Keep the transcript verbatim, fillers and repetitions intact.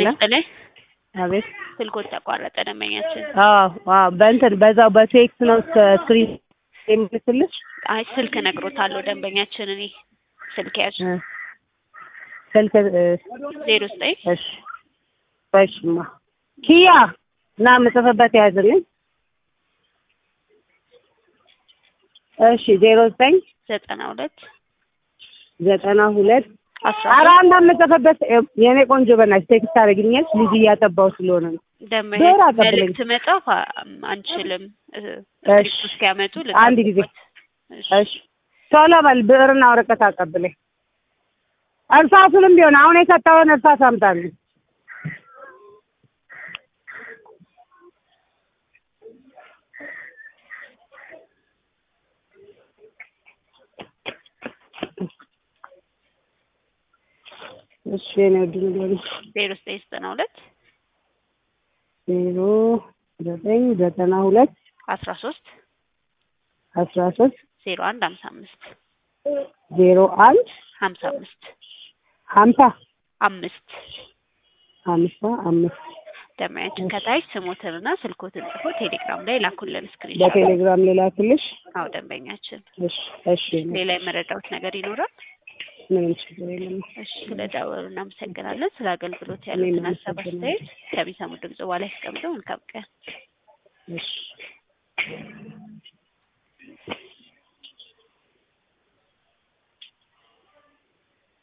ይስጥልኝ። አቤት ስልኮት ተቋረጠ ደንበኛችን። አዎ አዎ በእንትን በዛው በቴክስት ነው ስክሪን የምልክልሽ። አይ ስልክ ነግሮታለሁ ደንበኛችን። እኔ ስልክ ያዥ ስልክ ዜሮ ዘጠኝ እሺ እሺማ ኪያ እና የምጽፍበት ያዝልኝ። እሺ ዜሮ ዘጠኝ ዘጠና ሁለት ዘጠና ሁለት አስራ ኧረ አንድ የምጽፍበት የኔ ቆንጆ በእናትሽ ቴክስት አደረግኛለሽ። ልጅ እያጠባሁ ስለሆነ ነው። ደንበኛ መልዕክት መጻፍ አንችልም። እሺ እስኪያመጡ አንድ ጊዜ እሺ ቶሎ በል ብዕርና ወረቀት አቀብለኝ። እርሳሱንም ቢሆን አሁን የሰጠውን እርሳስ አምጣልኝ። እሺ ነው ድንገት ዜሮ ዘጠኝ ዘጠና ሁለት ዜሮ ዘጠኝ ዘጠና ሁለት አስራ ሶስት አስራ ሶስት ዜሮ አንድ ሀምሳ አምስት ዜሮ አንድ ሀምሳ አምስት ሀምሳ አምስት ሀምሳ አምስት ደንበኛችን ከታች ስሞትንና ስልኮትን ጽፎ ቴሌግራም ላይ ላኩልን ስክሪን ሾት። በቴሌግራም ላይ ላክልሽ? አዎ ደንበኛችን። እሺ እሺ ሌላ የመረዳሁት ነገር ይኖራል? ምንም ችግር የለም። እሺ ስለደወሉ እናመሰግናለን። ስለ አገልግሎት ያሉትን ሀሳብ አስተያየት ከሚሰሙ ድምጽ በኋላ ያስቀምጡ። መልካም ቀን። እሺ